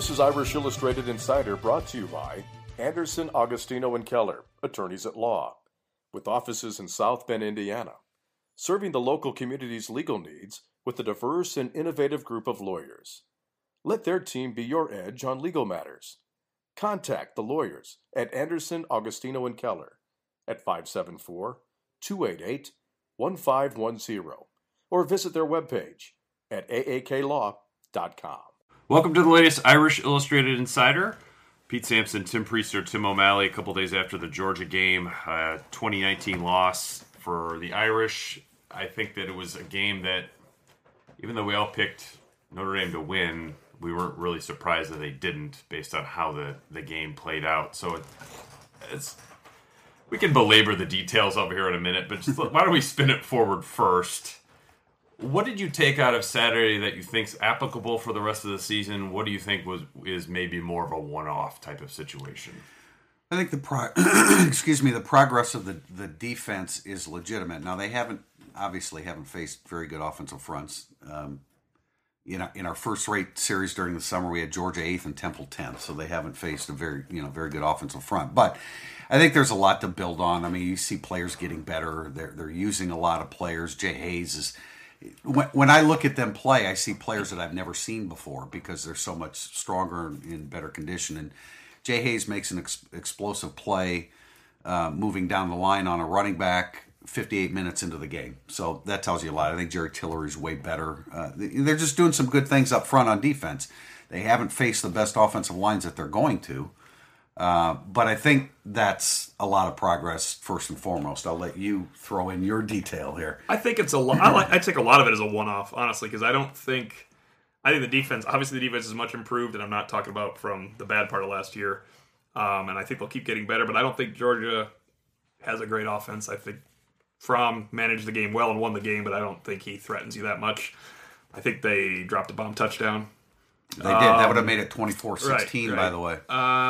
This is Irish Illustrated Insider, brought to you by Anderson, Agostino, and Keller, attorneys at law, with offices in South Bend, Indiana, serving the local community's legal needs with a diverse and innovative group of lawyers. Let their team be your edge on legal matters. Contact the lawyers at Anderson, Agostino, and Keller at 574-288-1510 or visit their webpage at aaklaw.com. Welcome to the latest Irish Illustrated Insider. Pete Sampson, Tim Priester, Tim O'Malley, a couple days after the Georgia game, 2019 loss for the Irish. I think that it was a game that, even though we all picked Notre Dame to win, we weren't really surprised that they didn't based on how the game played out. So we can belabor the details over here in a minute, but why don't we spin it forward first? What did you take out of Saturday that you think is applicable for the rest of the season? What do you think is maybe more of a one-off type of situation? I think the progress of the defense is legitimate. Now, they obviously haven't faced very good offensive fronts. In our first-rate series during the summer, we had Georgia 8th and Temple 10th, so they haven't faced a very good offensive front. But I think there's a lot to build on. I mean, you see players getting better. They're using a lot of players. Jay Hayes is. When I look at them play, I see players that I've never seen before because they're so much stronger and in better condition. And Jay Hayes makes an explosive play moving down the line on a running back 58 minutes into the game. So that tells you a lot. I think Jerry Tillery is way better. They're just doing some good things up front on defense. They haven't faced the best offensive lines that they're going to. But I think that's a lot of progress, first and foremost. I'll let you throw in your detail here. I think it's a lot. I take a lot of it as a one-off, honestly, because I think the defense, obviously the defense is much improved, and I'm not talking about from the bad part of last year. And I think they'll keep getting better, but I don't think Georgia has a great offense. I think Fromm managed the game well and won the game, but I don't think he threatens you that much. I think they dropped a bomb touchdown. They did. That would have made it 24-16, right. By the way.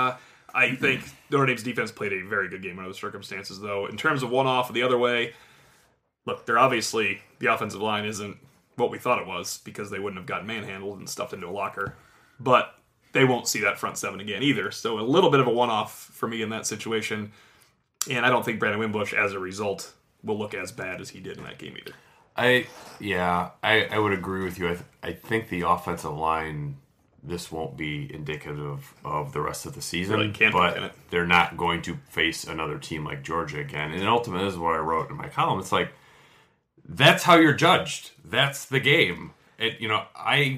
I think Notre Dame's defense played a very good game under the circumstances, though. In terms of one-off the other way, look, they're obviously, the offensive line isn't what we thought it was because they wouldn't have gotten manhandled and stuffed into a locker. But they won't see that front seven again either. So a little bit of a one-off for me in that situation. And I don't think Brandon Wimbush, as a result, will look as bad as he did in that game either. I would agree with you. I think the offensive line, this won't be indicative of the rest of the season, really can't but they're not going to face another team like Georgia again. And ultimately, this is what I wrote in my column. It's like, that's how you're judged. That's the game. I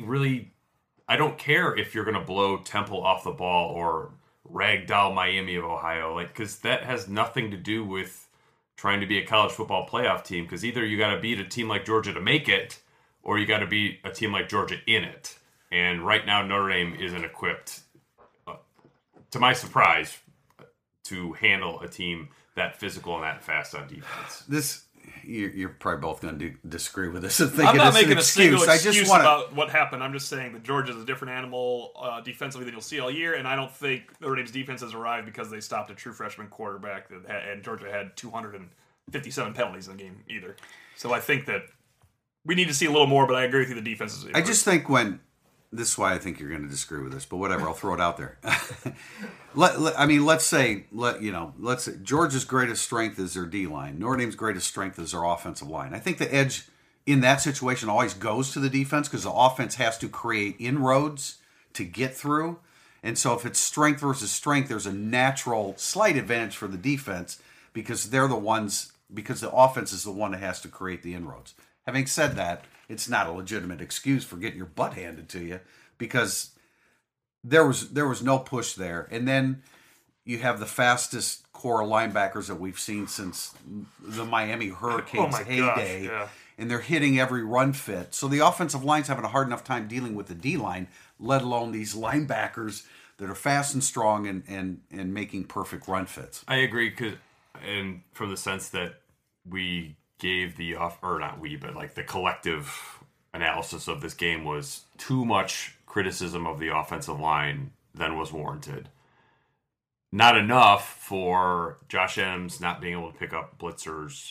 don't care if you're going to blow Temple off the ball or ragdoll Miami of Ohio, because that has nothing to do with trying to be a college football playoff team, because either you got to beat a team like Georgia to make it, or you got to beat a team like Georgia in it. And right now, Notre Dame isn't equipped, to my surprise, to handle a team that physical and that fast on defense. You're probably both going to disagree with this. I'm not making a single excuse about what happened. I'm just saying that Georgia's a different animal defensively than you'll see all year, and I don't think Notre Dame's defense has arrived because they stopped a true freshman quarterback, and Georgia had 257 penalties in the game either. So I think that we need to see a little more, but I agree with you, the defense is... I just think this is why I think you're going to disagree with this, but whatever, I'll throw it out there. Let's say Georgia's greatest strength is their D-line. Notre Dame's greatest strength is their offensive line. I think the edge in that situation always goes to the defense because the offense has to create inroads to get through. And so if it's strength versus strength, there's a natural slight advantage for the defense because the offense is the one that has to create the inroads. Having said that, it's not a legitimate excuse for getting your butt handed to you because there was no push there. And then you have the fastest core linebackers that we've seen since the Miami Hurricanes heyday. Gosh, yeah. And they're hitting every run fit. So the offensive line's having a hard enough time dealing with the D-line, let alone these linebackers that are fast and strong and making perfect run fits. I agree, and from the sense that we gave the collective analysis of this game was too much criticism of the offensive line than was warranted. Not enough for Josh Adams not being able to pick up blitzers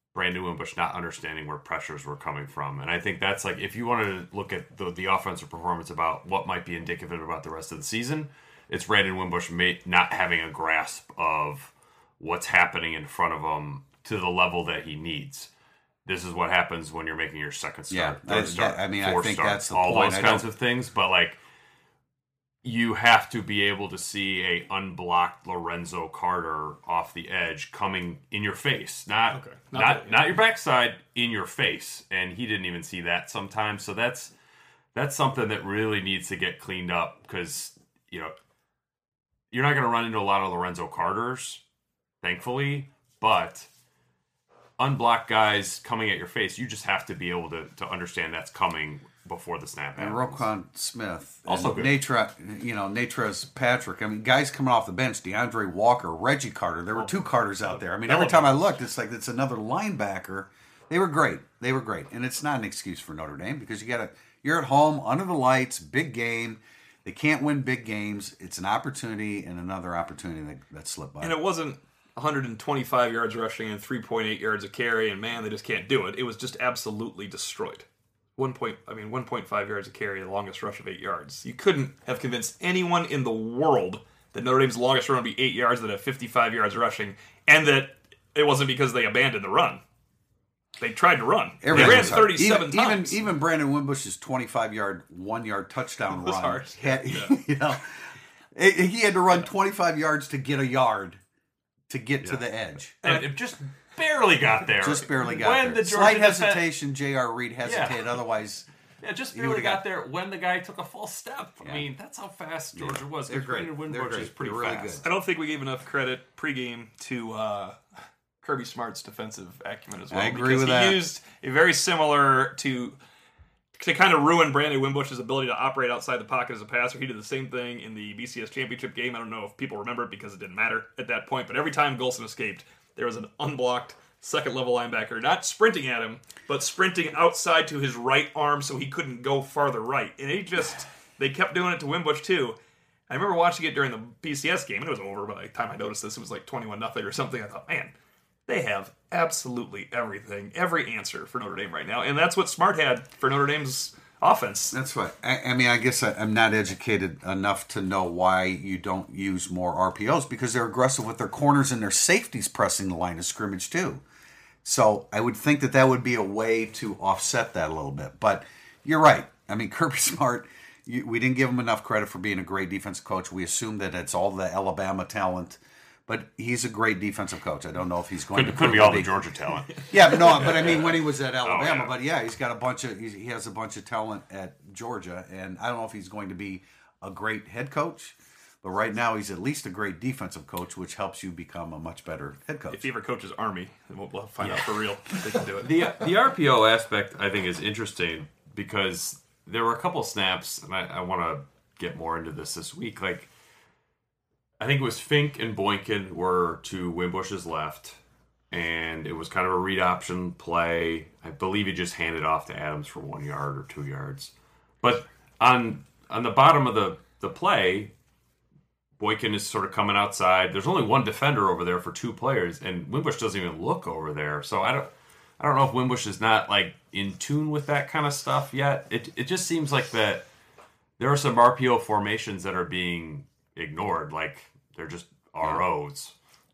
Brandon Wimbush not understanding where pressures were coming from. And I think that's like, if you wanted to look at the offensive performance about what might be indicative about the rest of the season, it's Brandon Wimbush not having a grasp of what's happening in front of him to the level that he needs. This is what happens when you're making your second start, third start, I fourth think start, that's the all point. those kinds of things. But like, you have to be able to see a unblocked Lorenzo Carter off the edge coming in your face, not your backside, in your face. And he didn't even see that sometimes. So that's something that really needs to get cleaned up, because you're not going to run into a lot of Lorenzo Carters, thankfully, but unblocked guys coming at your face, you just have to be able to understand that's coming before the snap happens. And Roquan Smith, also good. Natrez Patrick. I mean, guys coming off the bench, DeAndre Walker, Reggie Carter. There were two Carters out there. I mean, every time I looked, it's like it's another linebacker. They were great. And it's not an excuse for Notre Dame, because you're at home under the lights, big game. They can't win big games. It's an opportunity and another opportunity that slipped by. And it wasn't 125 yards rushing and 3.8 yards a carry, and man, they just can't do it. It was just absolutely destroyed. 1.5 yards a carry, the longest rush of 8 yards. You couldn't have convinced anyone in the world that Notre Dame's longest run would be 8 yards, that have 55 yards rushing, and that it wasn't because they abandoned the run. They tried to run. They ran 37 times. Even Brandon Wimbush's 25-yard, 1-yard touchdown was run. hard. He had to run 25 yards to get a yard to get to the edge. And it just barely got there. Just barely got when there. The Slight hesitation, J.R. Reed hesitated. Yeah. Otherwise, just barely got there when the guy took a false step. Yeah. I mean, that's how fast Georgia was. They're great. Brandon They're Wimbush great. is pretty They're really fast. good. I don't think we gave enough credit pregame to Kirby Smart's defensive acumen as well. I agree with that. He used a very similar to kind of ruin Brandon Wimbush's ability to operate outside the pocket as a passer. He did the same thing in the BCS championship game. I don't know if people remember it because it didn't matter at that point, but every time Golson escaped, there was an unblocked second-level linebacker, not sprinting at him, but sprinting outside to his right arm so he couldn't go farther right. And they kept doing it to Wimbush too. I remember watching it during the BCS game, and it was over by the time I noticed this. It was like 21-0 or something. I thought, man, they have absolutely everything, every answer for Notre Dame right now. And that's what Smart had for Notre Dame's offense. That's right. I mean, I guess I'm not educated enough to know why you don't use more RPOs, because they're aggressive with their corners and their safeties pressing the line of scrimmage too. So I would think that would be a way to offset that a little bit. But you're right. I mean, Kirby Smart, we didn't give him enough credit for being a great defensive coach. We assume that it's all the Alabama talent. But he's a great defensive coach. I don't know if he's going to could be all the Georgia talent. Yeah, but I mean when he was at Alabama. Oh, yeah. But yeah, he has a bunch of talent at Georgia, and I don't know if he's going to be a great head coach. But right now, he's at least a great defensive coach, which helps you become a much better head coach. If he ever coaches Army, then we'll find out for real if they can do it. The RPO aspect, I think, is interesting because there were a couple snaps, and I want to get more into this week. Like, I think it was Fink and Boykin were to Wimbush's left, and it was kind of a read option play. I believe he just handed off to Adams for 1 yard or 2 yards. But on the bottom of the play, Boykin is sort of coming outside. There's only one defender over there for two players, and Wimbush doesn't even look over there. So I don't know if Wimbush is not like in tune with that kind of stuff yet. It just seems like that there are some RPO formations that are being ignored, like they're just ROs.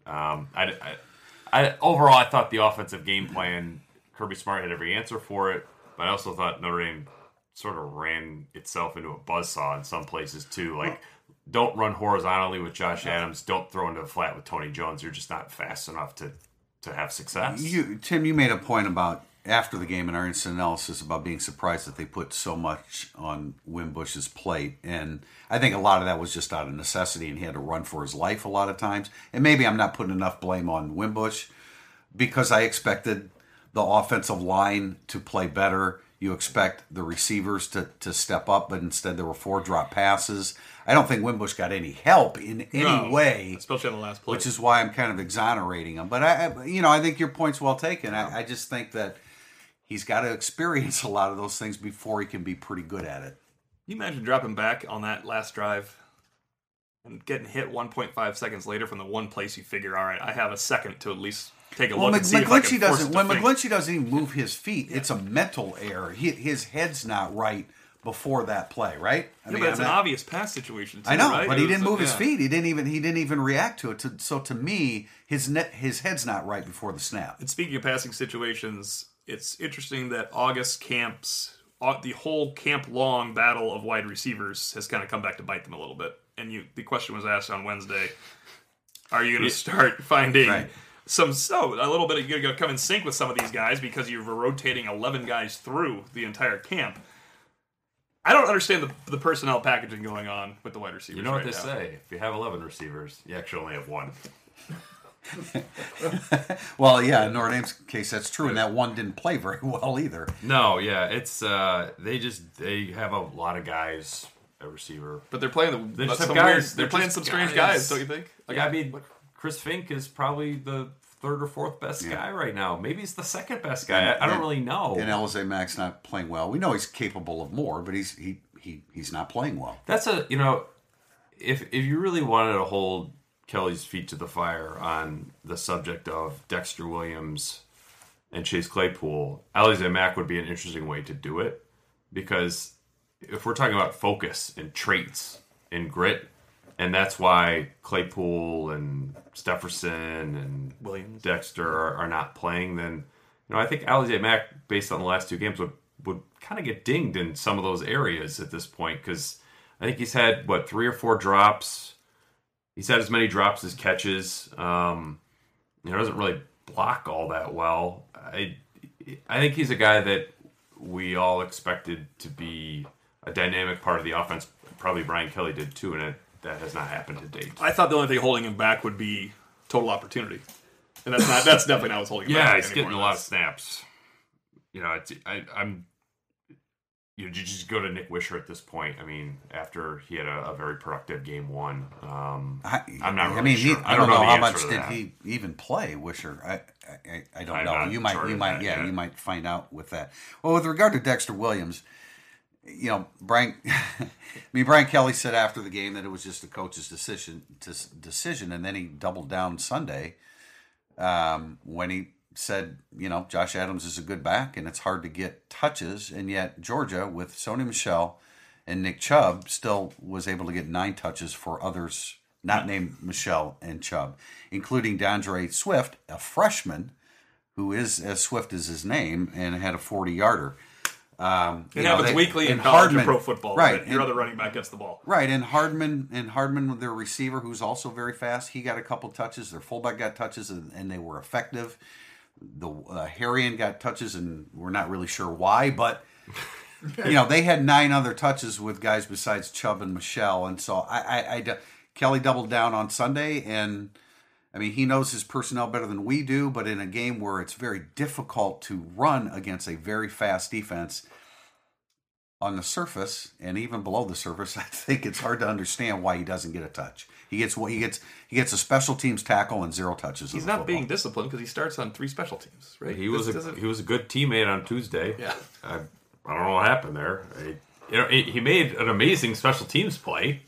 Overall, I thought the offensive game plan, Kirby Smart had every answer for it, but I also thought Notre Dame sort of ran itself into a buzzsaw in some places too. Like, don't run horizontally with Josh Adams. Don't throw into the flat with Tony Jones. You're just not fast enough to have success. Tim, you made a point about after the game in our instant analysis about being surprised that they put so much on Wimbush's plate. And I think a lot of that was just out of necessity, and he had to run for his life a lot of times. And maybe I'm not putting enough blame on Wimbush because I expected the offensive line to play better. You expect the receivers to step up, but instead there were 4 drop passes. I don't think Wimbush got any help in any way, especially on the last play, which is why I'm kind of exonerating him. But I think your point's well taken. I just think that he's got to experience a lot of those things before he can be pretty good at it. Can you imagine dropping back on that last drive and getting hit 1.5 seconds later from the one place you figure, all right, I have a second to at least take a Well, look and see if I can force it to when think. McGlinchey doesn't even move his feet, it's a mental error. His head's not right before that play, right? I Yeah, but it's an obvious pass situation, too, I know, right? but he didn't move his yeah. feet. He didn't even react to it. So to me, his head's not right before the snap. And speaking of passing situations, it's interesting that August camps, the whole camp-long battle of wide receivers has kind of come back to bite them a little bit. And the question was asked on Wednesday, are you going to start finding Right. a little bit, you're going to come in sync with some of these guys because you're rotating 11 guys through the entire camp. I don't understand the personnel packaging going on with the wide receivers. You know what right they now. say? If you have 11 receivers, you actually only have one. Well, yeah, in Notre Dame's case, that's true, and that one didn't play very well either. No, yeah, it's they have a lot of guys at receiver. But they're playing They just have some guys. they're playing some strange guys, don't you think? Like, I mean, Chris Fink is probably the third or fourth best guy right now. Maybe he's the second best guy. I don't really know. And Alize Mack's not playing well. We know he's capable of more, but he's not playing well. That's if you really wanted to hold Kelly's feet to the fire on the subject of Dexter Williams and Chase Claypool, Alize Mack would be an interesting way to do it, because if we're talking about focus and traits and grit, and that's why Claypool and Stefferson and Williams. Dexter are not playing, then I think Alize Mack, based on the last two games, would kind of get dinged in some of those areas at this point, because I think he's had 3 or 4 drops. He's had as many drops as catches. Doesn't really block all that well. I think he's a guy that we all expected to be a dynamic part of the offense. Probably Brian Kelly did too, and that has not happened to date. I thought the only thing holding him back would be total opportunity, and that's definitely not what's holding him back. Yeah, he's anymore. getting a lot of snaps. You just go to Nick Wisher at this point. I mean, after he had a very productive game one, I'm not really sure. I don't know the how answer much to did that. he even play, Wisher. I don't I'm know. not You might, sure you of might, that yeah, yet. you might find out with that. Well, with regard to Dexter Williams, Brian Kelly said after the game that it was just the coach's decision, and then he doubled down Sunday when he said, Josh Adams is a good back, and it's hard to get touches, and yet Georgia, with Sony Michel and Nick Chubb, still was able to get 9 touches for others not named Michel and Chubb, including DeAndre Swift, a freshman who is as swift as his name, and had a 40-yarder. It happens weekly in college and pro football. Right? That your other running back gets the ball. Right, and Hardman, their receiver, who's also very fast, he got a couple touches. Their fullback got touches, and they were effective. The Harrion got touches, and we're not really sure why, but they had 9 other touches with guys besides Chubb and Michel, and so Kelly doubled down on Sunday, and I mean, he knows his personnel better than we do, but in a game where it's very difficult to run against a very fast defense on the surface and even below the surface, I think it's hard to understand why he doesn't get a touch. He gets a special teams tackle and 0 touches. He's not being disciplined because he starts on 3 special teams, right? He was a good teammate on Tuesday. Yeah. I don't know what happened there. He made an amazing special teams play.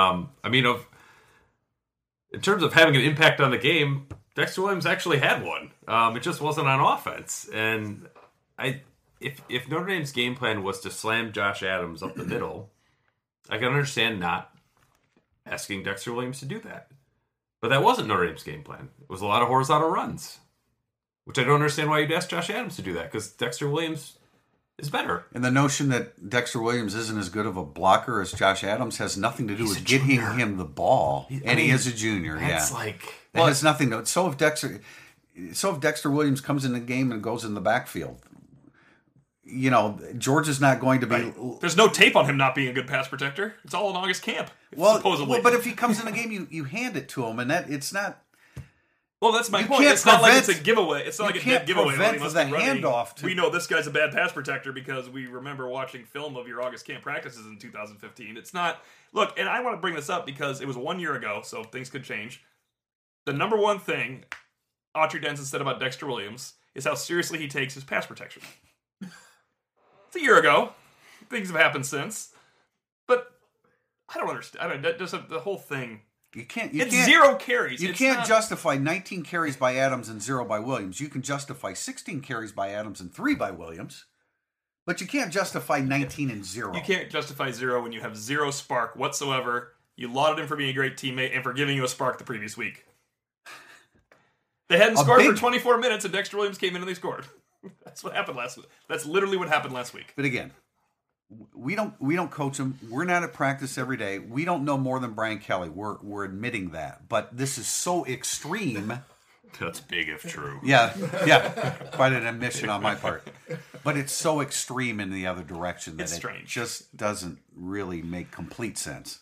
In terms of having an impact on the game, Dexter Williams actually had one. It just wasn't on offense. And if Notre Dame's game plan was to slam Josh Adams up the middle, I can understand not asking Dexter Williams to do that. But that wasn't Notre Dame's game plan. It was a lot of horizontal runs, which I don't understand why you'd ask Josh Adams to do that, because Dexter Williams is better. And the notion that Dexter Williams isn't as good of a blocker as Josh Adams has nothing to do with getting him the ball. He is a junior. That's That has nothing to. So if Dexter Williams comes in the game and goes in the backfield, Georgia's not going to be. Right. There's no tape on him not being a good pass protector. It's all in August camp. Supposedly. But if he comes in the game, you hand it to him, and that it's not. Well, that's my You point. can't It's not like it's prevent- a giveaway. It's not like a can't dead giveaway. prevent He must the be running. handoff to- We know this guy's a bad pass protector because we remember watching film of your August camp practices in 2015. It's not. Look, and I want to bring this up because it was 1 year ago, so things could change. The number one thing Autry Denson said about Dexter Williams is how seriously he takes his pass protection. It's a year ago. Things have happened since. But I don't understand. The whole thing You can't. It's 0 carries. You can't justify 19 carries by Adams and 0 by Williams. You can justify 16 carries by Adams and 3 by Williams, but you can't justify 19 and 0. You can't justify 0 when you have 0 spark whatsoever. You lauded him for being a great teammate and for giving you a spark the previous week. They hadn't scored for 24 minutes, and Dexter Williams came in and they scored. That's what happened last week. That's literally what happened last week. But again, we don't coach them. We're not at practice every day. We don't know more than Brian Kelly. We're admitting that. But this is so extreme. That's big if true. Yeah. Quite an admission on my part. But it's so extreme in the other direction that it just doesn't really make complete sense.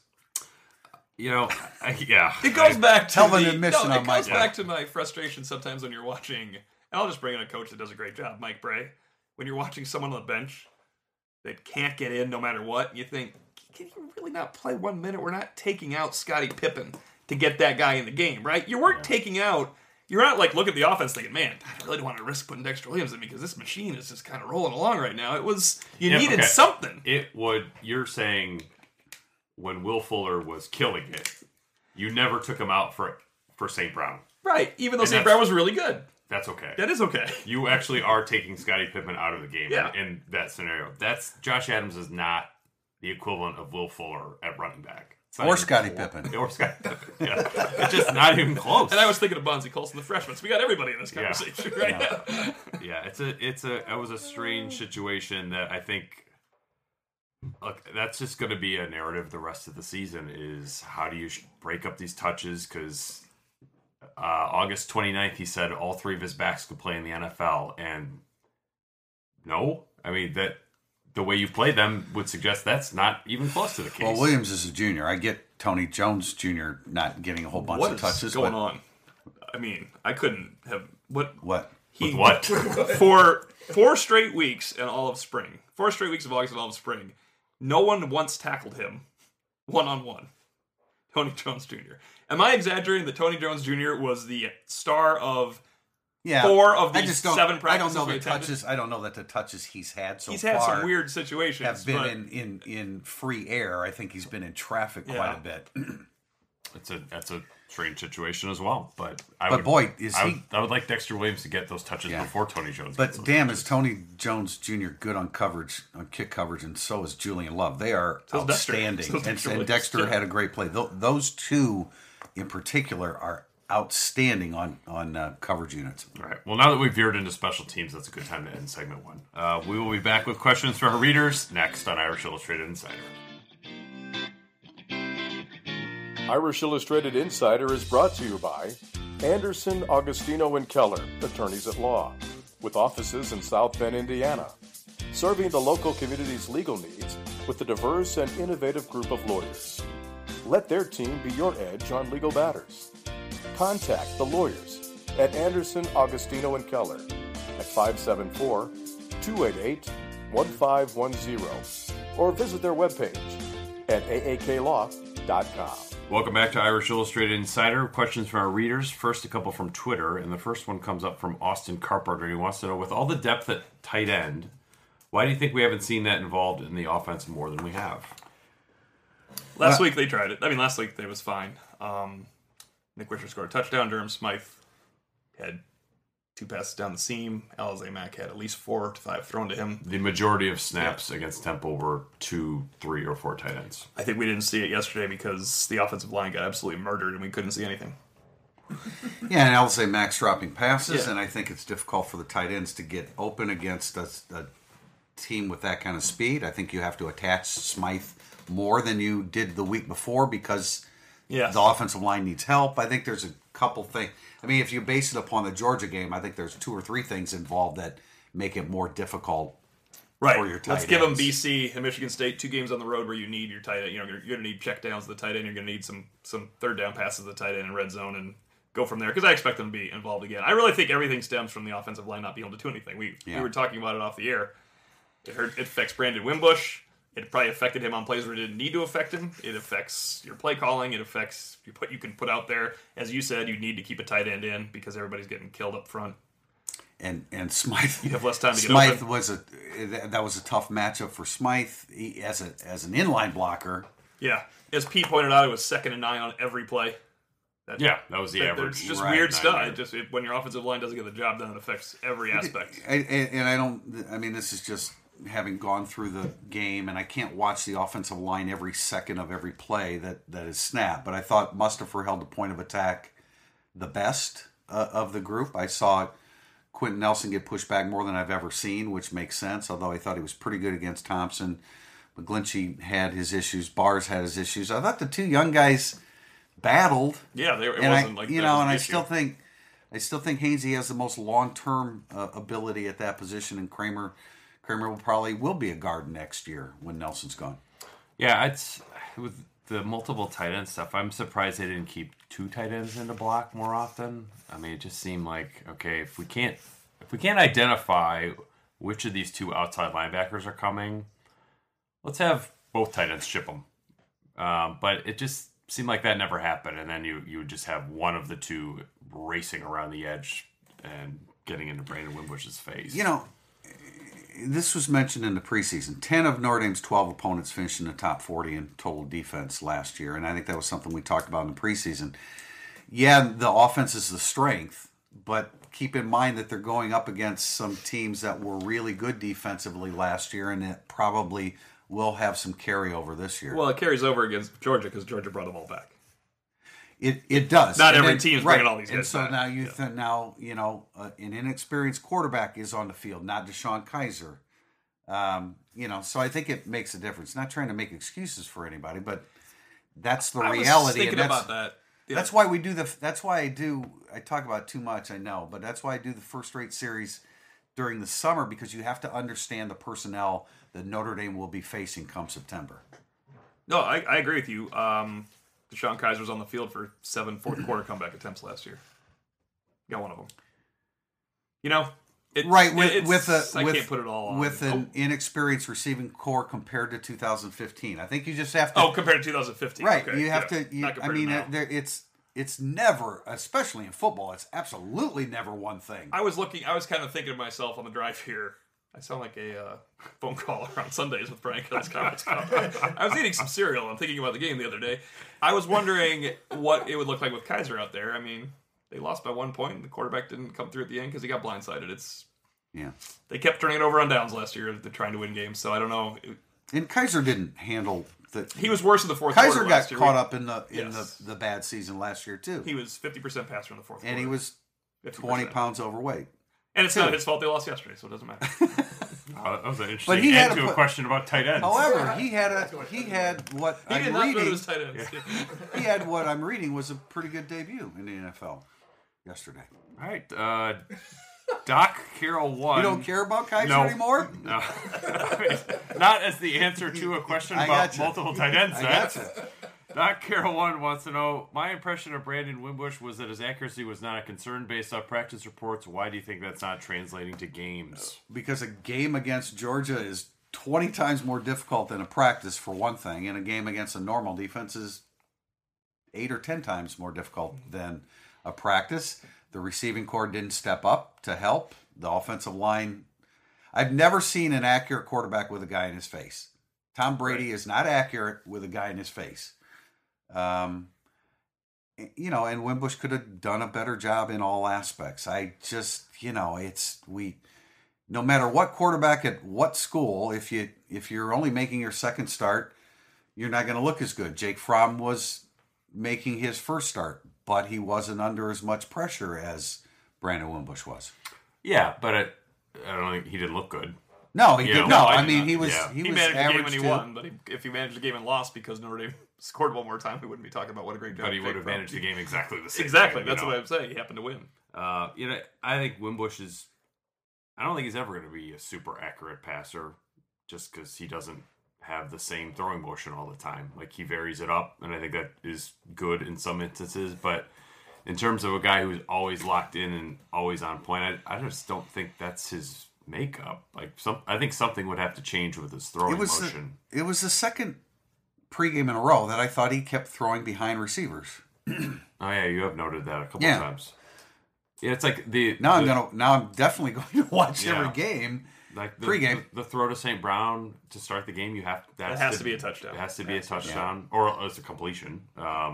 It goes back to back to my frustration sometimes when you're watching, and I'll just bring in a coach that does a great job, Mike Bray. When you're watching someone on the bench that can't get in no matter what, you think, can you really not play 1 minute? We're not taking out Scottie Pippen to get that guy in the game, right? You weren't taking out, you're not like, look at the offense thinking, man, I really don't want to risk putting Dexter Williams in because this machine is just kind of rolling along right now. It was, needed something. You're saying when Will Fuller was killing it, you never took him out for St. Brown. Right, even though St. Brown was really good. That's okay. That is okay. You actually are taking Scottie Pippen out of the game in that scenario. Josh Adams is not the equivalent of Will Fuller at running back. Or Scottie Pippen. Or Scottie Pippen, yeah. It's just not even close. And I was thinking of Bonzie Colson, the freshman. So we got everybody in this conversation right now. Yeah, it was a strange situation that I think... Look, that's just going to be a narrative the rest of the season is how do you break up these touches? Because August 29th, he said all 3 of his backs could play in the NFL. And no, I mean, that the way you've played them would suggest that's not even close to the case. Well, Williams is a junior. I get Tony Jones Jr. not getting a whole bunch of touches. What's going on? I mean, I couldn't have... What? With what? For 4 straight weeks and all of spring. 4 straight weeks of August and all of spring. No one once tackled him one-on-one. Tony Jones Jr. Am I exaggerating that Tony Jones Jr. was the star of 4 of the 7 practices I don't know the touches. I don't know that the touches he's had so far. He's had some weird situations. Have been in free air. I think he's been in traffic quite a bit. That's a strange situation as well. But I would like Dexter Williams to get those touches before Tony Jones. But damn, is Tony Jones Jr. good on coverage, on kick coverage, and so is Julian Love. They are outstanding. And Dexter had a great play. Those two in particular are outstanding on coverage units. All right. Well, now that we've veered into special teams, that's a good time to end segment 1. We will be back with questions from our readers next on Irish Illustrated Insider. Irish Illustrated Insider is brought to you by Anderson, Augustino, and Keller, attorneys at law, with offices in South Bend, Indiana, serving the local community's legal needs with a diverse and innovative group of lawyers. Let their team be your edge on legal matters. Contact the lawyers at Anderson, Augustino, and Keller at 574-288-1510 or visit their webpage at aaklaw.com. Welcome back to Irish Illustrated Insider. Questions from our readers. First, a couple from Twitter, and the first one comes up from Austin Carpenter. He wants to know, with all the depth at tight end, why do you think we haven't seen that involved in the offense more than we have? Last week they tried it. I mean, last week it was fine. Nick Richard scored a touchdown. Durham Smythe had 2 passes down the seam. Alize Mack had at least 4 to 5 thrown to him. The majority of snaps against Temple were 2, 3, or 4 tight ends. I think we didn't see it yesterday because the offensive line got absolutely murdered and we couldn't see anything. Yeah, and Alize Mack's dropping passes, and I think it's difficult for the tight ends to get open against a team with that kind of speed. I think you have to attach Smythe more than you did the week before because the offensive line needs help. I think there's a couple things. I mean, if you base it upon the Georgia game, I think there's 2 or 3 things involved that make it more difficult for your tight ends. Let's give them BC and Michigan State 2 games on the road where you need your tight end. You're going to need check downs to the tight end. You're going to need some third down passes to the tight end in red zone and go from there because I expect them to be involved again. I really think everything stems from the offensive line not being able to do anything. We were talking about it off the air. It affects Brandon Wimbush. It probably affected him on plays where it didn't need to affect him. It affects your play calling. It affects what you can put out there. As you said, you need to keep a tight end in because everybody's getting killed up front. And Smythe, you have less time to get Smythe open. was a tough matchup for Smythe as an inline blocker. Yeah. As Pete pointed out, it was 2nd and 9 on every play. Yeah, that was the average. It's just Right. weird stuff. 9 When your offensive line doesn't get the job done, it affects every aspect. I mean, this is just having gone through the game, and I can't watch the offensive line every second of every play that is snapped. But I thought Mustipher held the point of attack the best of the group. I saw Quentin Nelson get pushed back more than I've ever seen, which makes sense, although I thought he was pretty good against Thompson. McGlinchey had his issues. Bars had his issues. I thought the two young guys battled. Yeah, it And wasn't like that was an I issue. still think Hainsey has the most long-term ability at that position, and Kramer will be a guard next year when Nelson's gone. Yeah, it's with the multiple tight end stuff. I'm surprised they didn't keep 2 tight ends in the block more often. I mean, it just seemed like, okay, if we can't identify which of these 2 outside linebackers are coming, let's have both tight ends ship them. But it just seemed like that never happened, and then you would just have one of the 2 racing around the edge and getting into Brandon Wimbush's face. You know, this was mentioned in the preseason. 10 of Notre Dame's 12 opponents finished in the top 40 in total defense last year, and I think that was something we talked about in the preseason. Yeah, the offense is the strength, but keep in mind that they're going up against some teams that were really good defensively last year, and it probably will have some carryover this year. Well, it carries over against Georgia because Georgia brought them all back. It does. Not And every then- team's right. bringing all these guys And so back. now an inexperienced quarterback is on the field, not Deshaun Kaiser. So I think it makes a difference. Not trying to make excuses for anybody, but that's the I was reality. thinking and that's, about that. Yeah. That's why we do that's why I talk about it too much, I know, but that's why I do the first rate series during the summer, because you have to understand the personnel that Notre Dame will be facing come September. No, I agree with you. Deshaun Kaiser was on the field for 7 fourth quarter comeback attempts last year. Got one of them. I can't put it all on. with an inexperienced receiving core compared to 2015. I think you just have to. Compared to 2015. Right, Okay, you have yeah. to. Not compared to now. It's never, especially in football, it's absolutely never one thing. I was kind of thinking to myself on the drive here. I sound like a phone caller on Sundays with Brian Kelly's comments. I was eating some cereal and thinking about the game the other day. I was wondering what it would look like with Kaiser out there. I mean, they lost by 1 point, and the quarterback didn't come through at the end because he got blindsided. They kept turning it over on downs last year. They're trying to win games, so I don't know. And Kaiser didn't handle the. He was worse in the fourth quarter Kaiser got last year. caught up in Yes. the bad season last year too, He was 50% passer in the fourth quarter. and he was 50%. 20 pounds overweight. And it's not his fault they lost yesterday, so it doesn't matter. That was an interesting But he had end to a question about tight ends. However, he had what He did I'm not go to reading. his tight ends. He had what I'm reading was a pretty good debut in the NFL yesterday. All right, Doc Carroll won. You don't care about Kaiser No. anymore? No. Not as the answer to a question I about gotcha. multiple tight ends. I gotcha. Doc Carroll 1 wants to know, my impression of Brandon Wimbush was that his accuracy was not a concern based off practice reports. Why do you think that's not translating to games? Because a game against Georgia is 20 times more difficult than a practice, for one thing, and a game against a normal defense is 8 or 10 times more difficult than a practice. The receiving corps didn't step up to help. The offensive line, I've never seen an accurate quarterback with a guy in his face. Tom Brady is not accurate with a guy in his face. And Wimbush could have done a better job in all aspects. I just, no matter what quarterback at what school, if you're only making your second start, you're not going to look as good. Jake Fromm was making his first start, but he wasn't under as much pressure as Brandon Wimbush was. Yeah, but I don't think he didn't look good. No, he You did know, not. I I do mean, not. he was Yeah. he He was managed the game average and he too. won, but if he managed the game and lost because Notre Dame scored one more time, we wouldn't be talking about what a great job. But he Jake would have Fromm managed the did. game exactly the same. Exactly, way, that's you what know. I'm saying. He happened to win. I think Wimbush is. I don't think he's ever going to be a super accurate passer, just because he doesn't have the same throwing motion all the time. Like, he varies it up, and I think that is good in some instances. But in terms of a guy who's always locked in and always on point, I just don't think that's his makeup. I think something would have to change with his throwing motion. It was the second pregame in a row that I thought he kept throwing behind receivers. Oh yeah, you have noted that a couple Yeah. times. Yeah, it's like Now I'm definitely going to watch Yeah. every game Like Pre-game. the throw to St. Brown to start the game, That has to be a touchdown. It has to be a touchdown, or it's a completion.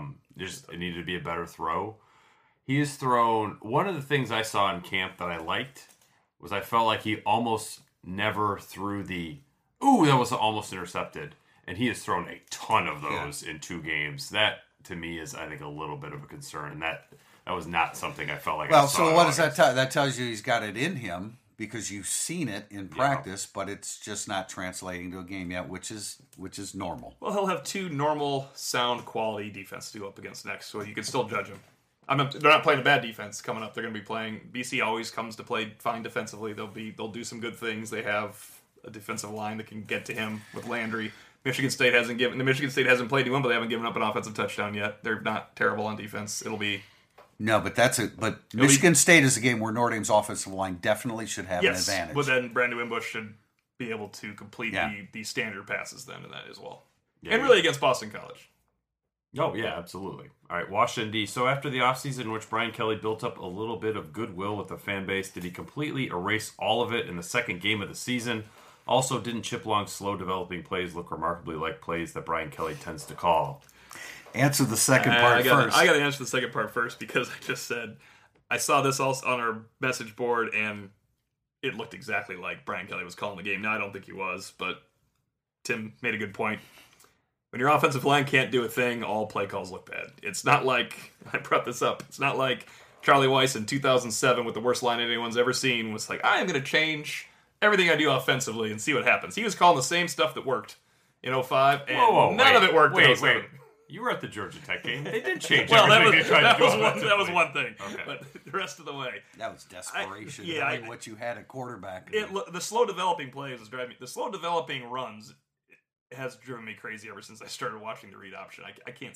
It needed to be a better throw. He has thrown. One of the things I saw in camp that I liked was I felt like he almost never threw the that was almost intercepted, and he has thrown a ton of those in 2 games. That to me is, I think, a little bit of a concern, and that was not something I felt like. Well, I saw so in what does August. that tell? That tells you he's got it in him because you've seen it in practice, but it's just not translating to a game yet, which is normal. Well, he'll have 2 normal, sound, quality defense to go up against next, so you can still judge him. They're not playing a bad defense coming up. They're going to be playing. BC always comes to play fine defensively. They'll do some good things. They have a defensive line that can get to him with Landry. Michigan State hasn't played anyone, but they haven't given up an offensive touchdown yet. They're not terrible on defense. It'll be. No, but Michigan State is a game where Notre Dame's offensive line definitely should have an advantage. But then Brandon Wimbush should be able to complete the standard passes then in that as well. Yeah, and really against Boston College. Oh, yeah, absolutely. All right, Washington, D. So after the offseason in which Brian Kelly built up a little bit of goodwill with the fan base, did he completely erase all of it in the second game of the season? Also, didn't Chip Long's slow developing plays look remarkably like plays that Brian Kelly tends to call? Answer the second part first. I got to answer the second part first because I just said, I saw this also on our message board, and it looked exactly like Brian Kelly was calling the game. Now, I don't think he was, but Tim made a good point. When your offensive line can't do a thing, all play calls look bad. It's not like, I brought this up, it's not like Charlie Weiss in 2007 with the worst line anyone's ever seen was like, I am going to change everything I do offensively and see what happens. He was calling the same stuff that worked in 2005, and none of it worked in 2007. Wait. You were at the Georgia Tech game. They did change Well, everything they tried to do that was offensively. one thing. Okay. But the rest of the way, That was desperation. I- What you had at quarterback. the slow developing plays is driving me. The slow developing runs has driven me crazy ever since I started watching the read option. I can't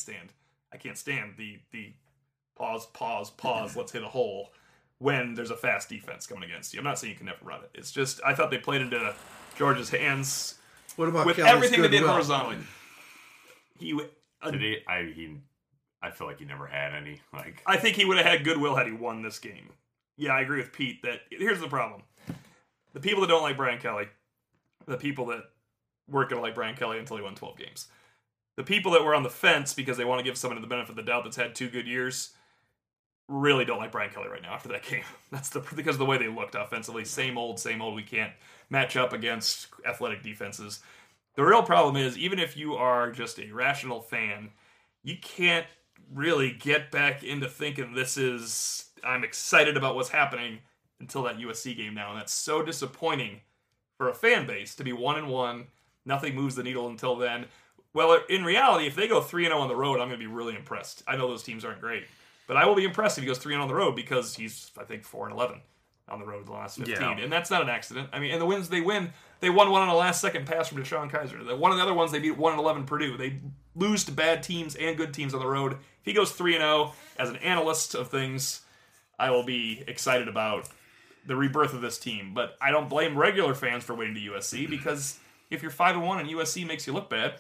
stand the pause. Let's hit a hole when there's a fast defense coming against you. I'm not saying you can never run it. It's just I thought they played into Georgia's hands What about with Kelly's everything they did goodwill? horizontally. I feel like he never had any. Like, I think he would have had goodwill had he won this game. Yeah, I agree with Pete that here's the problem. The people that don't like Brian Kelly, the people that weren't going to like Brian Kelly until he won 12 games. The people that were on the fence because they want to give someone the benefit of the doubt that's had 2 good years really don't like Brian Kelly right now after that game. That's because of the way they looked offensively. Same old. We can't match up against athletic defenses. The real problem is, even if you are just a rational fan, you can't really get back into thinking I'm excited about what's happening until that USC game now. And that's so disappointing for a fan base to be 1-1. Nothing moves the needle until then. Well, in reality, if they go 3-0 on the road, I'm going to be really impressed. I know those teams aren't great, but I will be impressed if he goes 3-0 on the road because he's, I think, 4-11 on the road the last 15. Yeah. And that's not an accident. I mean, and the wins they win, they won one on a last-second pass from Deshaun Kaiser. One of the other ones, they beat 1-11 Purdue. They lose to bad teams and good teams on the road. If he goes 3-0, as an analyst of things, I will be excited about the rebirth of this team. But I don't blame regular fans for winning to USC because if you're 5-1 and USC makes you look bad,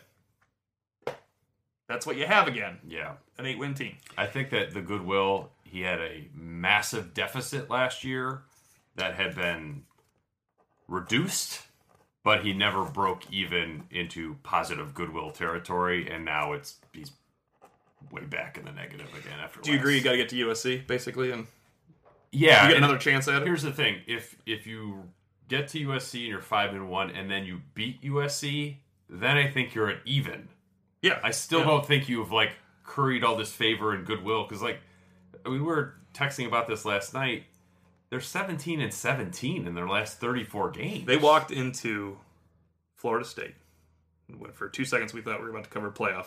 that's what you have again. yeah. An 8-win team. I think that the goodwill, he had a massive deficit last year that had been reduced, but he never broke even into positive goodwill territory, and now he's way back in the negative again after. Do you agree you got to get to USC, basically, and Yeah. you get and another chance at it? Here's the thing: if you get to USC and you're 5-1, and then you beat USC, then I think you're at even. Yeah. I still don't think you've like curried all this favor and goodwill because we were texting about this last night. They're 17-17 in their last 34 games. They walked into Florida State. For 2 seconds, we thought we were about to cover playoff.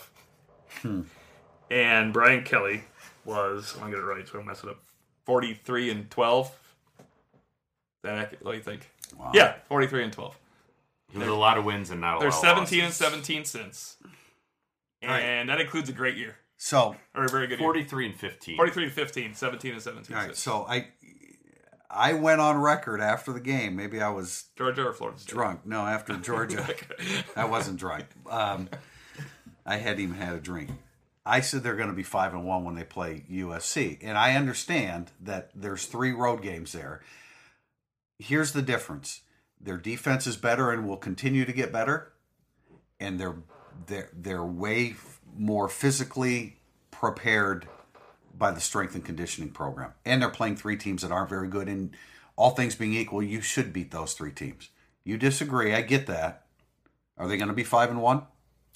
And Brian Kelly was, I'm going to get it right so I don't mess it up, 43-12. Is that accurate? What do you think? Wow. Yeah, 43-12. He was a lot of wins and not a They're lot of 17-17 since. And that includes a great year. So, Or a very good year. 43-15. 43-15, 17-17 all right. since. So I went on record after the game. Maybe I was Georgia or Florida State? drunk. No, after Georgia, I wasn't drunk. I hadn't even had a drink. I said they're going to be 5-1 when they play USC, and I understand that there's 3 road games there. Here's the difference: their defense is better and will continue to get better, and they're way more physically prepared by the strength and conditioning program. And they're playing 3 teams that aren't very good. And all things being equal, you should beat those 3 teams. You disagree. I get that. Are they going to be 5-1?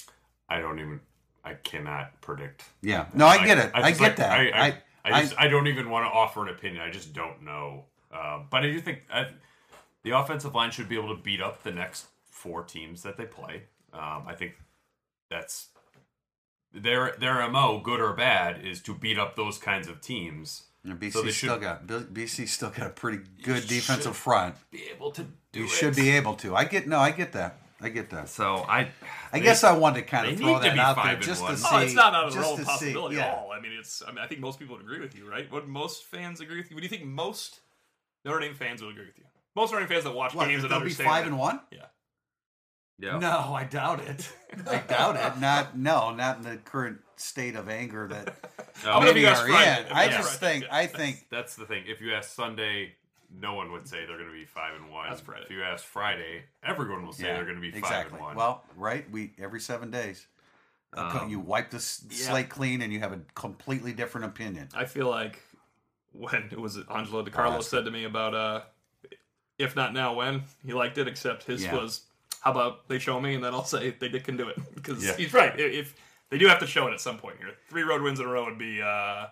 I cannot predict. Yeah. No, I get it. I get that. I don't even want to offer an opinion. I just don't know. But I do think the offensive line should be able to beat up the next 4 teams that they play. I think that's their MO, good or bad, is to beat up those kinds of teams. And BC's still got a pretty good defensive front. Be able to do you it. should be able to. I get that. So I guess I wanted to kind of throw that out there just to see. Oh, it's not out of the realm of just to see, possibility yeah. at all. I mean, I think most people would agree with you, right? Would most fans agree with you? Would you think most Notre Dame fans would agree with you? Most Notre Dame fans that watch games and they'll be understand 5-1? Yeah. yeah. No, I doubt it. I doubt it. Not in the current state of anger that How many of you guys are Friday? in. I think That's the thing. If you ask Sunday, no one would say they're going to be 5-1. That's Friday. If you ask Friday, everyone will say they're going to be 5-1. Well, right, every 7 days. You wipe the slate clean and you have a completely different opinion. I feel like when it was Angelo DiCarlo said to me about if not now, when? He liked it, except his was, how about they show me and then I'll say they can do it. Because he's right. If they do have to show it at some point here. 3 road wins in a row would be,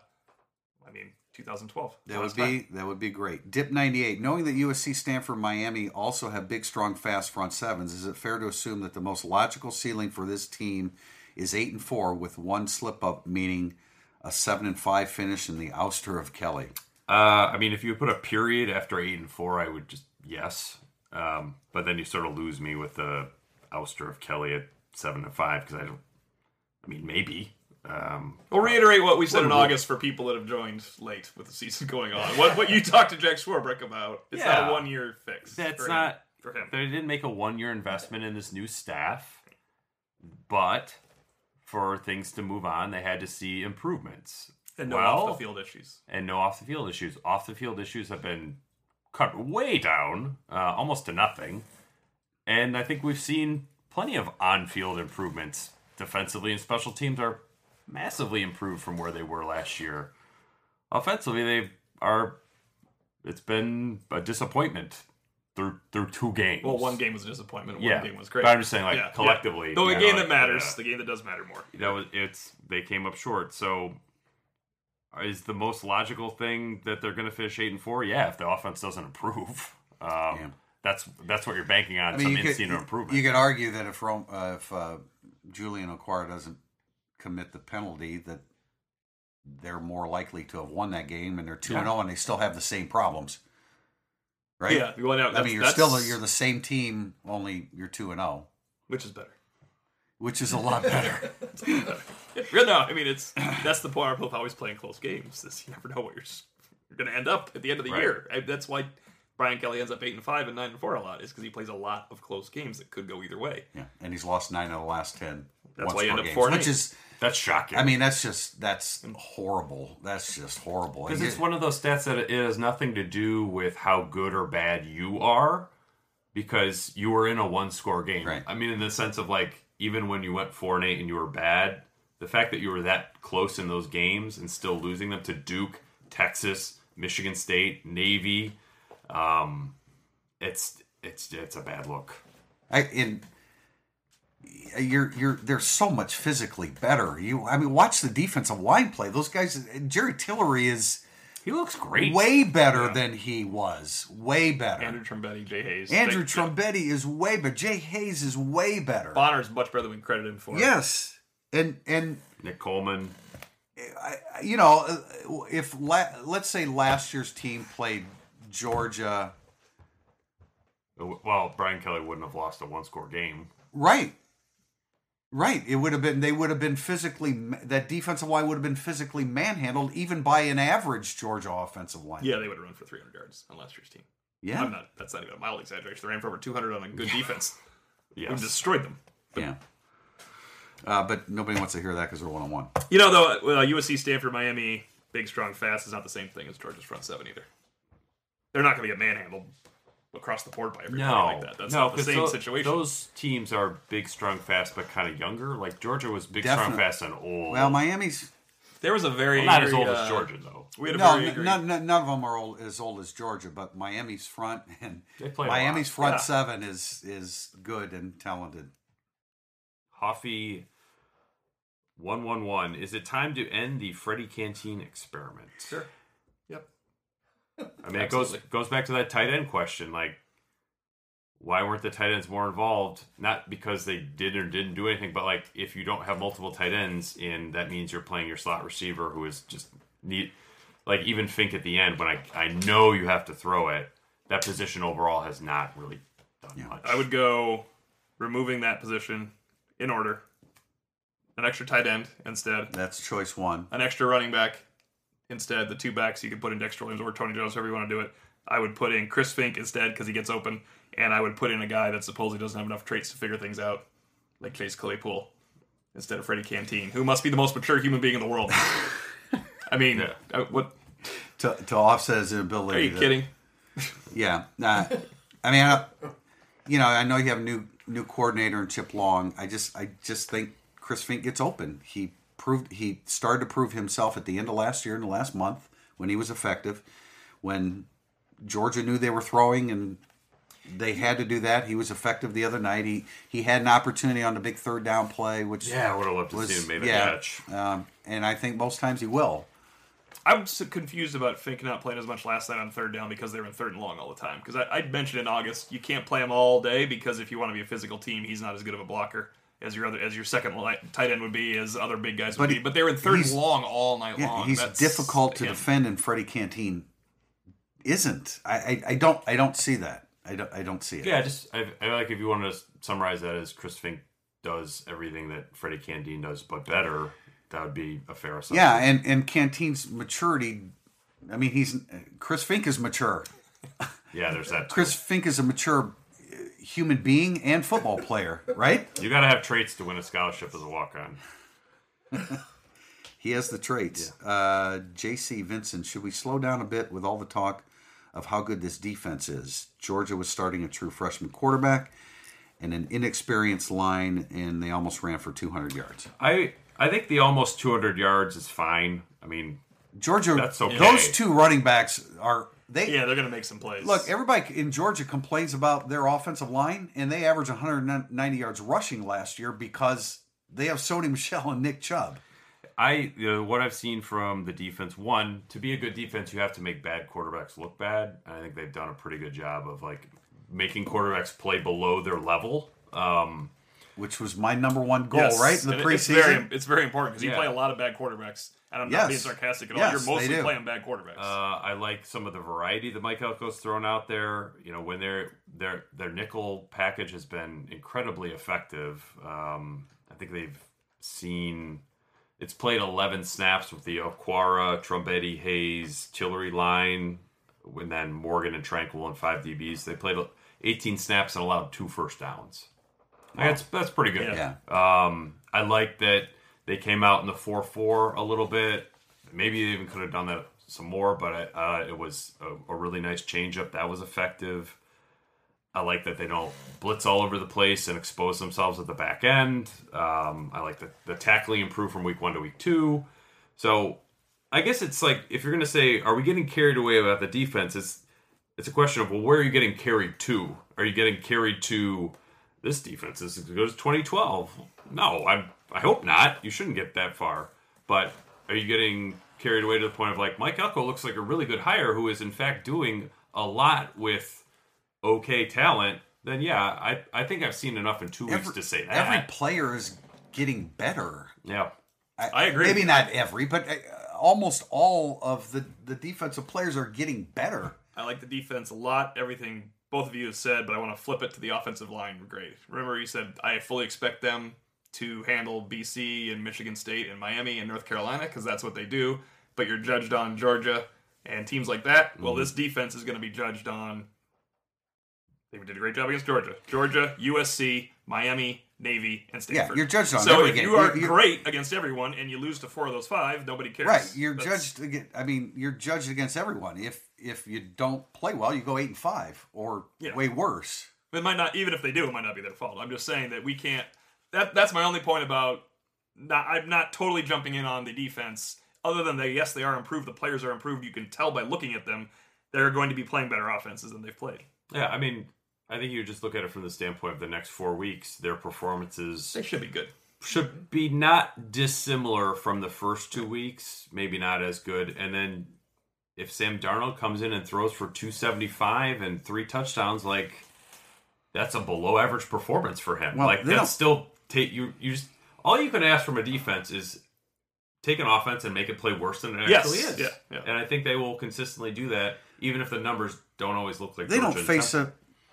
2012. That would be great. Dip 98. Knowing that USC, Stanford, Miami also have big, strong, fast front sevens, is it fair to assume that the most logical ceiling for this team is 8-4 with one slip up, meaning a 7-5 finish in the ouster of Kelly? If you put a period after 8-4, I would just yes. But then you sort of lose me with the ouster of Kelly at 7-5 because maybe. We'll reiterate what we said in August for people that have joined late with the season going on. What you talked to Jack Swarbrick about. It's not a 1-year fix. That's not for him. They didn't make a 1-year investment in this new staff, but for things to move on, they had to see improvements. And no off-the-field issues. Off-the-field issues have been cut way down, almost to nothing. And I think we've seen plenty of on-field improvements. Defensively and special teams are massively improved from where they were last year. Offensively, it's been a disappointment through 2 games. Well, 1 game was a disappointment. One game was great. But I'm just saying, collectively. The game that matters, the game that does matter more. They came up short. So, is the most logical thing that they're going to finish 8-4? Yeah, if the offense doesn't improve. That's what you're banking on. Improvement. You could argue that if Julian Okwara doesn't commit the penalty, that they're more likely to have won that game, and they're 2-0, and they still have the same problems, right? Yeah, you're the same team, only you're 2-0, which is better. Which is a lot better. That's the point of always playing close games. Is you never know what you're going to end up at the end of the year. That's why Brian Kelly ends up 8-5 and 9-4 a lot, is because he plays a lot of close games that could go either way. Yeah, and he's lost 9 of the last 10. That's why you end up 4-8. That's shocking. That's horrible. That's just horrible. Because it's one of those stats that it has nothing to do with how good or bad you are, because you were in a 1-score game. Right. In the sense of even when you went 4-8 and you were bad, the fact that you were that close in those games and still losing them to Duke, Texas, Michigan State, Navy, it's a bad look. They're so much physically better. Watch the defensive line play. Those guys, Jerry Tillery he looks great. Way better than he was. Way better. Andrew Trombetti, Jay Hayes. Andrew Trombetti is way better. Jay Hayes is way better. Bonner's much better than we credit him for. Yes. And Nick Coleman. If let's say last year's team played Georgia. Well, Brian Kelly wouldn't have lost a 1-score game. Right. It would have been. They would have been physically. That defensive line would have been physically manhandled, even by an average Georgia offensive line. Yeah, they would have run for 300 yards on last year's team. Yeah, that's not even a mild exaggeration. They ran for over 200 on a good defense. Yes. We destroyed them. But nobody wants to hear that because they're 1-1. Though USC, Stanford, Miami, big, strong, fast is not the same thing as Georgia's front seven either. They're not going to get manhandled across the board by everybody No, like that. That's no, not the 'cause same situation. Those teams are big, strong, fast, but kind of younger. Like Georgia was big, Definitely. strong, fast, and old. Well, Miami's There was a very not as very, old as Georgia though. We had a no, very angry, none of them are as old as Georgia, but Miami's front and They play a Miami's lot. front Yeah. seven is good and talented. Hoffy 111. Is it time to end the Freddie Canteen experiment? Sure. Yep. I mean, it Absolutely. goes back to that tight end question. Like, why weren't the tight ends more involved? Not because they did or didn't do anything, but like if you don't have multiple tight ends in, that means you're playing your slot receiver who is just neat. Like even Fink at the end, when I know you have to throw it, that position overall has not really done much. I would go removing that position in order. An extra tight end instead. That's choice one. An extra running back instead. The two backs you could put in Dexter Williams or Tony Jones, however you want to do it. I would put in Chris Fink instead because he gets open. And I would put in a guy that supposedly doesn't have enough traits to figure things out, like Chase Claypool, instead of Freddie Canteen, who must be the most mature human being in the world. I mean, Yeah. what? To offset his inability. Are you kidding? Yeah. I mean, I know you have a new coordinator in Chip Long. I just think Chris Fink gets open. He started to prove himself at the end of last year, in the last month, when he was effective. When Georgia knew they were throwing and they had to do that, he was effective the other night. He had an opportunity on the big third down play, which I would have loved to see him make a catch. And I think most times he will. I'm so confused about Fink not playing as much last night on third down because they were in third and long all the time. Because I mentioned in August, you can't play him all day because if you want to be a physical team, he's not as good of a blocker as your second tight end would be, as other big guys would be. But they were in third and long all night long. He's That's difficult to him. defend, and Freddie Canteen isn't. I don't see that. I don't see it. Yeah, I like if you want to summarize that as Chris Fink does everything that Freddie Canteen does, but better. That would be a fair assumption. Yeah, and Canteen's maturity. I mean, Chris Fink is mature. Yeah, there's that. Chris Fink is a mature human being and football player, right? You got to have traits to win a scholarship as a walk-on. He has the traits. J.C. Vincent, should we slow down a bit with all the talk of how good this defense is? Georgia was starting a true freshman quarterback and an inexperienced line, and they almost ran for 200 yards. I think the almost 200 yards is fine. I mean, Georgia, that's okay. Those two running backs are they. Yeah, they're going to make some plays. Look, everybody in Georgia complains about their offensive line, and they averaged 190 yards rushing last year because they have Sony Michel and Nick Chubb. What I've seen from the defense, one, to be a good defense, you have to make bad quarterbacks look bad. And I think they've done a pretty good job of like making quarterbacks play below their level. Which was my number one goal, Yes, right? In the and preseason. it's very important because you Yeah. play a lot of bad quarterbacks. And I'm Yes. not being sarcastic at all. Yes, You're mostly they do. playing bad quarterbacks. I like some of the variety that Mike Elko's thrown out there. You know, when their nickel package has been incredibly effective. I think they've seen it's played 11 snaps with the Okwara, Trombetti, Hayes, Tillery line, and then Morgan and Tranquil and 5 DBs. They played 18 snaps and allowed 2 first downs. That's pretty good. Yeah. I like that they came out in the 4-4 a little bit. Maybe they even could have done that some more, but it was a really nice changeup. That was effective. I like that they don't blitz all over the place and expose themselves at the back end. I like the tackling improved from week 1 to week 2. So I guess it's like, if you're going to say, are we getting carried away about the defense? It's a question of, well, where are you getting carried to? Are you getting carried to this defense is as good as 2012? No, I hope not. You shouldn't get that far. But are you getting carried away to the point of like, Mike Elko looks like a really good hire who is in fact doing a lot with okay talent? Then yeah, I think I've seen enough in 2 weeks to say that. Every player is getting better. Yeah. I agree. Maybe not every, but almost all of the defensive players are getting better. I like the defense a lot. Everything both of you have said, but I want to flip it to the offensive line. Great. Remember, you said I fully expect them to handle BC and Michigan State and Miami and North Carolina because that's what they do. But you're judged on Georgia and teams like that. Well, this defense is going to be judged on. They did a great job against Georgia. Georgia, USC, Miami, Navy, and Stanford. Yeah, you're judged on so every if game. you are You're- great against everyone and you lose to 4 of those 5, nobody cares. Right, you're That's- judged. You're judged against everyone. if you don't play well, you go 8-5 or way worse. It might not, even if they do, it might not be their fault. I'm just saying that we can't. That's my only point about. I'm not totally jumping in on the defense. Other than they are improved. The players are improved. You can tell by looking at them, they're going to be playing better offenses than they've played. Yeah, I mean, I think you just look at it from the standpoint of the next 4 weeks. Their performances They should be good. should be not dissimilar from the first 2 weeks. Maybe not as good. And then if Sam Darnold comes in and throws for 275 and 3 touchdowns, like that's a below average performance for him. Well, like that's still you just all you can ask from a defense is take an offense and make it play worse than it actually is. Yeah. And I think they will consistently do that, even if the numbers don't always look like they don't face I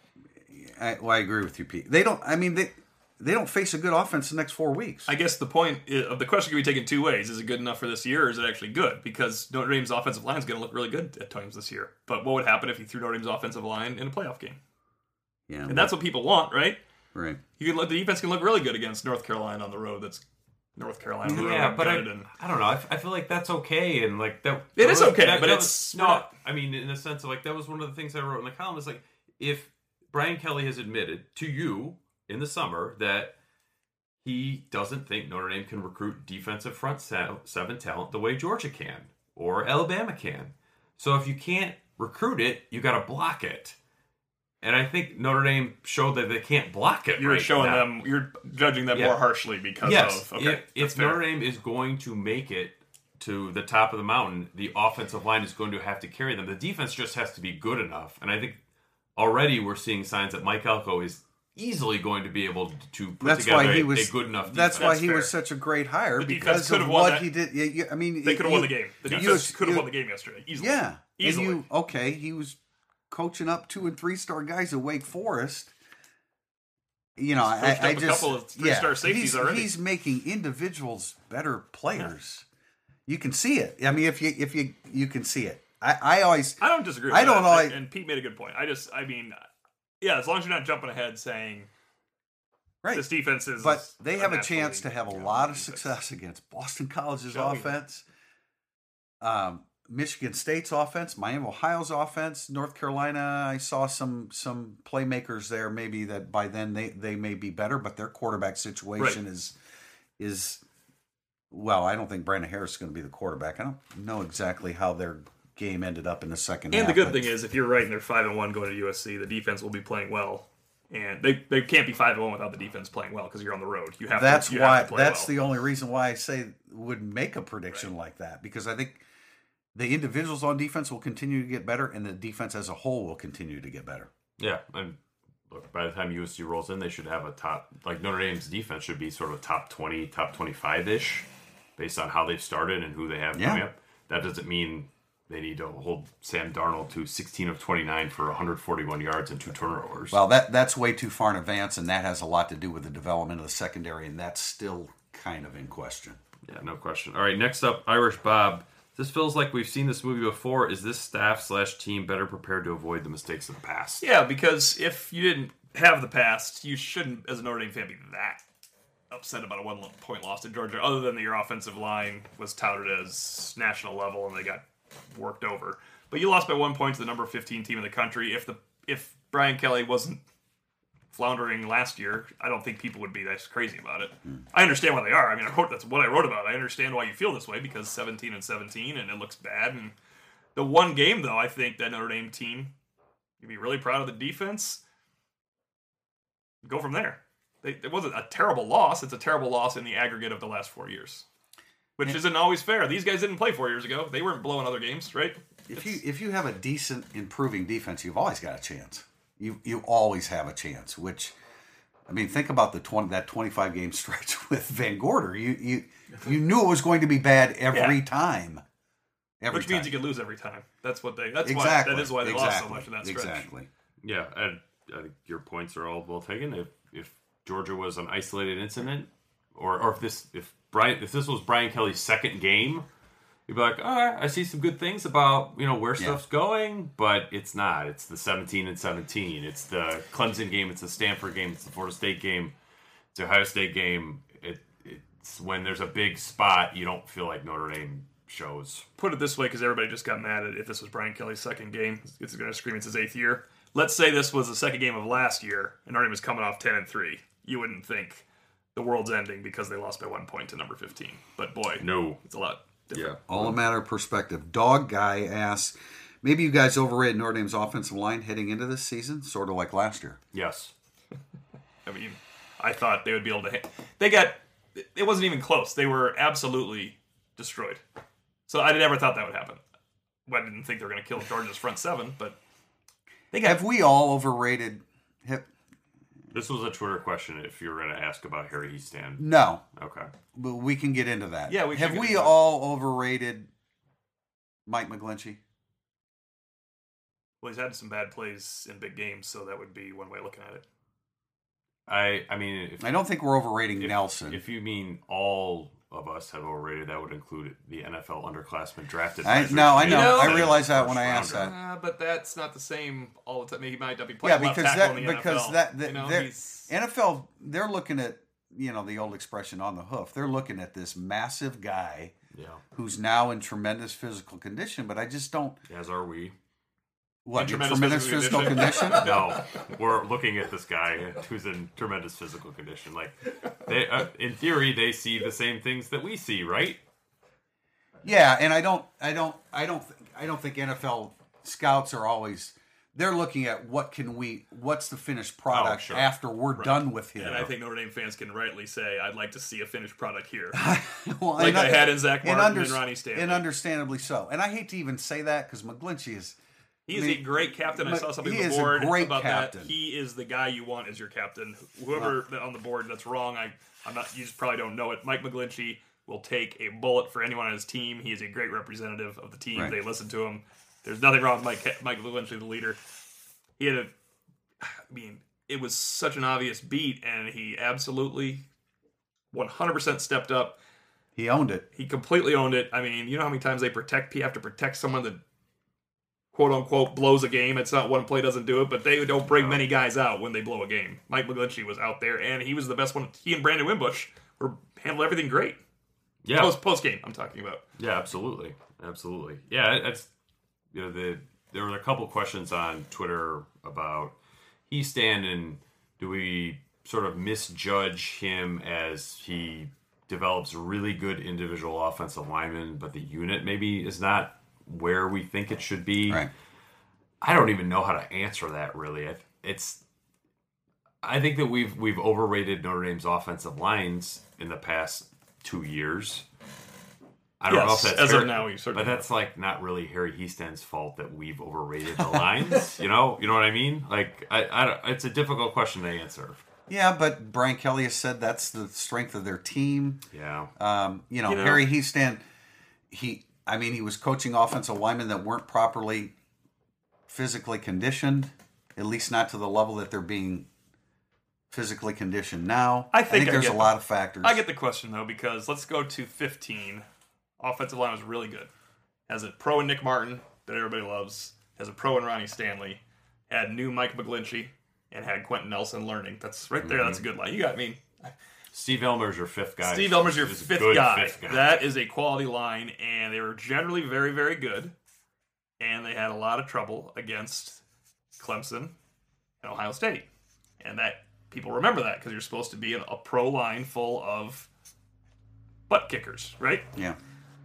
agree with you, Pete. They don't. I mean, they don't face a good offense the next 4 weeks. I guess the point of the question can be taken 2 ways. Is it good enough for this year, or is it actually good? Because Notre Dame's offensive line is going to look really good at times this year. But what would happen if you threw Notre Dame's offensive line in a playoff game? Yeah, and that's what people want, right? Right. You can the defense can look really good against North Carolina on the road. That's North Carolina. On the road. Yeah, but I don't know. I feel like that's okay, and like that. It is okay, but it's not. I mean, in the sense of like that was one of the things I wrote in the column. Is like if Brian Kelly has admitted to you in the summer that he doesn't think Notre Dame can recruit defensive front seven talent the way Georgia can or Alabama can. So if you can't recruit it, you got to block it. And I think Notre Dame showed that they can't block it. You're showing them, you're judging them more harshly because of. Okay, if Notre Dame is going to make it to the top of the mountain, the offensive line is going to have to carry them. The defense just has to be good enough. And I think already we're seeing signs that Mike Elko is easily going to be able to put together a good enough defense. That's why he was such a great hire, because of what he did. I mean, they could have won the game. The defense could have won the game yesterday easily. Yeah, easily. He was coaching up 2- and 3-star guys at Wake Forest. You know, I just a couple of 3-star safeties already. He's making individuals better players. Yeah. You can see it. I mean, if you can see it. I don't disagree with that. And Pete made a good point. as long as you're not jumping ahead saying this defense is. But they have a chance to have a lot of success against Boston College's offense, Michigan State's offense, Miami Ohio's offense, North Carolina. I saw some playmakers there. Maybe that by then they may be better, but their quarterback situation is well. I don't think Brandon Harris is going to be the quarterback. I don't know exactly how their game ended up in the second half. And the good thing is, if you're right and they're 5-1 going to USC, the defense will be playing well. And they can't be 5-1 without the defense playing well because you're on the road. You have to play that's well. the only reason why I say would make a prediction like that, because I think the individuals on defense will continue to get better, and the defense as a whole will continue to get better. Yeah, and look, by the time USC rolls in, they should have a top, like Notre Dame's defense should be sort of top 20, top 25-ish, based on how they've started and who they have coming up. That doesn't mean they need to hold Sam Darnold to 16 of 29 for 141 yards and 2 turnovers. Well, that's way too far in advance, and that has a lot to do with the development of the secondary, and that's still kind of in question. Yeah, no question. All right, next up, Irish Bob. This feels like we've seen this movie before. Is this staff/team better prepared to avoid the mistakes of the past? Yeah, because if you didn't have the past, you shouldn't, as a Notre Dame fan, be that upset about a 1-point loss to Georgia, other than that your offensive line was touted as national level and they got worked over. But you lost by 1 point to the number 15 team in the country. If Brian Kelly wasn't floundering last year, I don't think people would be that crazy about it. I understand why they are. I mean, that's what I wrote about. I understand why you feel this way, because 17-17 and it looks bad. And the one game, though, I think that Notre Dame team, you'd be really proud of the defense. Go from there. It wasn't a terrible loss. It's a terrible loss in the aggregate of the last 4 years, which isn't always fair. These guys didn't play 4 years ago. They weren't blowing other games, right? If you have a decent, improving defense, you've always got a chance. You always have a chance. Which, I mean, think about that 25-game stretch with Van Gorder. You knew it was going to be bad every time. Which means you can lose every time. That is why they lost so much in that stretch. Exactly. Yeah, and I think your points are all well taken. If Georgia was an isolated incident, or if this was Brian Kelly's second game, you'd be like, all right, I see some good things about where stuff's going, but it's not. It's the 17-17. It's the Clemson game. It's the Stanford game. It's the Florida State game. It's the Ohio State game. It's when there's a big spot, you don't feel like Notre Dame shows. Put it this way, because everybody just got mad at if this was Brian Kelly's second game. It's going to scream it's his 8th year. Let's say this was the second game of last year, and Notre Dame was coming off 10-3. You wouldn't think the world's ending because they lost by 1 point to number 15. But boy, No. it's a lot different. All a matter of perspective. Dog Guy asks, maybe you guys overrated Notre Dame's offensive line heading into this season, sort of like last year. Yes. I mean, I thought they would be able to. It wasn't even close. They were absolutely destroyed. So I never thought that would happen. I didn't think they were going to kill Georgia's front seven, but they got. Have we all overrated? This was a Twitter question if you were going to ask about Harry Hiestand. No, Okay. but we can get into that. Yeah, we can have get we into that. all overrated Mike McGlinchey? Well, he's had some bad plays in big games, so that would be one way of looking at it. I mean, I don't think we're overrating if, Nelson. If you mean all of us have overrated, that would include the NFL underclassmen drafted. I by their know. team. I realized that when I First asked rounder. that. But that's not the same all the time. He might not be playing Yeah, left because tackle that in the because NFL. that You know, they're- he's- NFL they're looking at the old expression on the hoof. They're looking at this massive guy Yeah. who's now in tremendous physical condition, but I just don't. As are we. What In in tremendous tremendous physical physical condition? No, we're looking at this guy who's in tremendous physical condition. Like, they, in theory, they see the same things that we see, right? Yeah, and I don't think NFL scouts are always. They're looking at what's the finished product sure. after we're done with him. And I think Notre Dame fans can rightly say, I'd like to see a finished product here. Well, Like I had in Zach Martin and Ronnie Stanley. And understandably so. And I hate to even say that because McGlinchey is. He is a great captain. I saw something he on the is a board great about captain. that. He is the guy you want as your captain. Whoever on the board that's wrong, I'm not. You just probably don't know it. Mike McGlinchey will take a bullet for anyone on his team. He is a great representative of the team. Right. They listen to him. There's nothing wrong with Mike McGlinchey, the leader. He had it was such an obvious beat, and he absolutely 100% stepped up. He owned it. He completely owned it. I mean, you know how many times they have to protect someone that quote unquote blows a game. It's not one play doesn't do it, but they don't bring many guys out when they blow a game. Mike McGlinchey was out there, and he was the best one. He and Brandon Wimbush handled everything great. Yeah. Post game, I'm talking about. Yeah, absolutely. Yeah, it's there were a couple questions on Twitter about Hiestand and do we sort of misjudge him as he develops really good individual offensive linemen, but the unit maybe is not where we think it should be. Right. I don't even know how to answer that really. I think that we've overrated Notre Dame's offensive lines in the past 2 years. I don't know if that's as fair, of now, we certainly but that's like not really Harry Hiestand's fault that we've overrated the lines. you know what I mean? Like, I don't, it's a difficult question to answer. Yeah, but Brian Kelly has said that's the strength of their team. Yeah, Harry Hiestand, he was coaching offensive linemen that weren't properly physically conditioned, at least not to the level that they're being physically conditioned now. I think there's a lot of factors. I get the question though, because let's go to 15. Offensive line was really good. Has a pro in Nick Martin that everybody loves. Has a pro in Ronnie Stanley. Had new Mike McGlinchey and had Quentin Nelson learning. That's right there. That's a good line. You got me. Steve Elmer's your fifth guy. Steve Elmer's your He's a fifth good guy. fifth guy. That is a quality line, and they were generally very, very good. And they had a lot of trouble against Clemson and Ohio State. And that people remember that because you're supposed to be a pro line full of butt kickers, right? Yeah.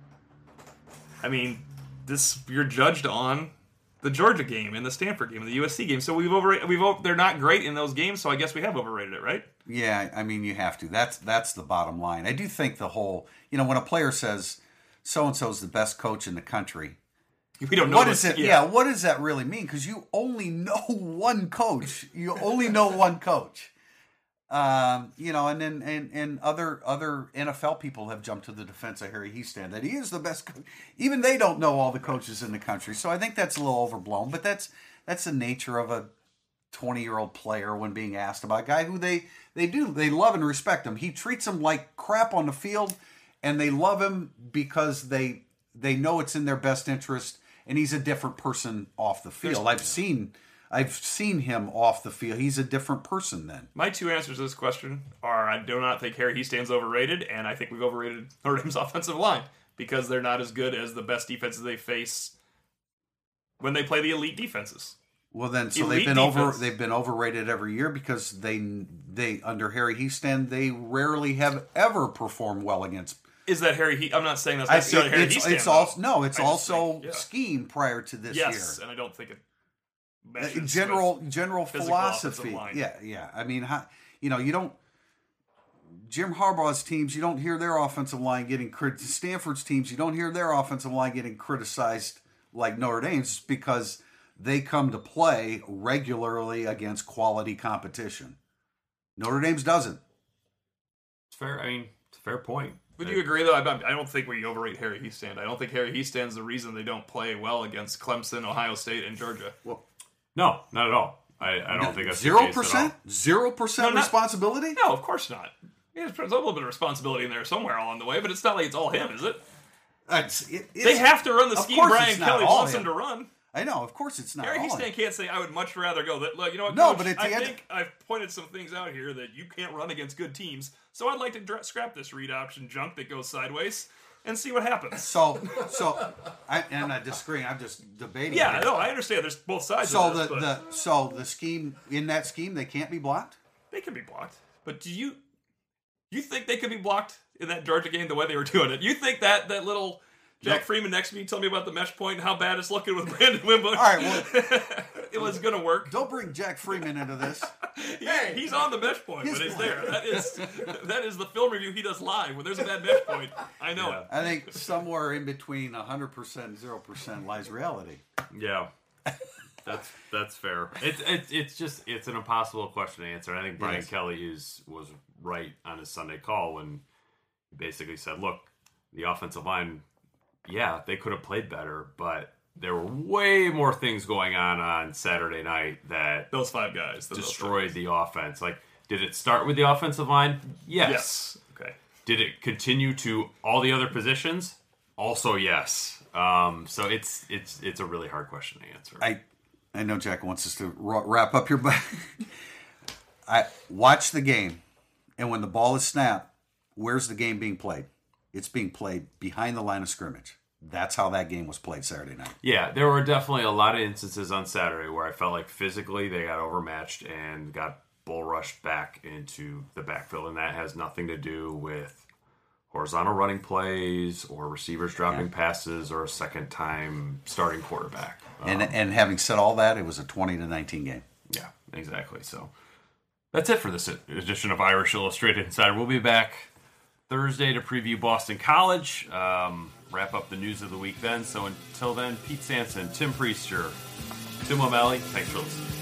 I mean, you're judged on the Georgia game and the Stanford game and the USC game. So they're not great in those games, so I guess we have overrated it, right? Yeah, I mean, you have to. That's the bottom line. I do think the whole, when a player says so-and-so's the best coach in the country, We don't know what this- is it? Yeah, what does that really mean? Because you only know one coach. You only know one coach. And then other NFL people have jumped to the defense of Harry Hiestand that he is the best coach. Even they don't know all the coaches in the country. So I think that's a little overblown. But that's the nature of a 20-year-old player when being asked about a guy who they love and respect him. He treats them like crap on the field, and they love him because they know it's in their best interest. And he's a different person off the field. I've seen him off the field. He's a different person then. My two answers to this question are I do not think Harry Hiestand's overrated, and I think we've overrated Notre Dame's offensive line because they're not as good as the best defenses they face when they play the elite defenses. Well, then, so Elite they've been overrated every year because they under Harry Hiestand, they rarely have ever performed well against. Is that Harry? I'm not saying that's necessarily Harry Hiestand. It's also no. It's I just also think, yeah. scheme prior to this year. Yes, and I don't think it meshes General physical philosophy. offensive line. Yeah. I mean, you don't. Jim Harbaugh's teams, you don't hear their offensive line getting criticized. Stanford's teams, you don't hear their offensive line getting criticized like Notre Dame's because they come to play regularly against quality competition. Notre Dame's doesn't. It's fair. I mean, it's a fair point. Would you agree, though? I don't think we overrate Harry Hiestand. I don't think Harry Hiestand's the reason they don't play well against Clemson, Ohio State, and Georgia. Well, No, not at all. I don't think that's 0%? 0% responsibility? No, of course not. Yeah, there's a little bit of responsibility in there somewhere along the way, but it's not like it's all him, is it? They have to run the scheme Brian Kelly wants them to run. I know, of course it's not. Harry Hiestand can't say, I would much rather go. Look, you know what, no, Coach, but I think I've pointed some things out here that you can't run against good teams, so I'd like to scrap this read option junk that goes sideways and see what happens. So I disagree. I'm just debating. Yeah, no, I understand. There's both sides. So of this, the scheme in that scheme they can't be blocked. They can be blocked, but do you think they could be blocked in that Georgia game the way they were doing it? You think that little Jack Freeman next to me tell me about the mesh point and how bad it's looking with Brandon Wimbush? All right, well, it was going to work. Don't bring Jack Freeman into this. He's on the mesh point, but it's there. That is the film review he does live. When there's a bad mesh point, I know it. I think somewhere in between 100% and 0% lies reality. Yeah, that's fair. It's an impossible question to answer. I think Brian Kelly was right on his Sunday call when he basically said, "Look, the offensive line, yeah, they could have played better, but there were way more things going on Saturday night that those five guys destroyed the offense. Like, did it start with the offensive line? Yes. Okay. Did it continue to all the other positions? Also, yes. So it's a really hard question to answer. I know Jack wants us to wrap up here, but I watch the game, and when the ball is snapped, where's the game being played? It's being played behind the line of scrimmage. That's how that game was played Saturday night. Yeah, there were definitely a lot of instances on Saturday where I felt like physically they got overmatched and got bull rushed back into the backfield, and that has nothing to do with horizontal running plays or receivers dropping passes or a second-time starting quarterback. And having said all that, it was a 20-19 game. Yeah, exactly. So that's it for this edition of Irish Illustrated Insider. We'll be back Thursday to preview Boston College. Wrap up the news of the week then. So until then, Pete Sampson, Tim Priester, Tim O'Malley, thanks for listening.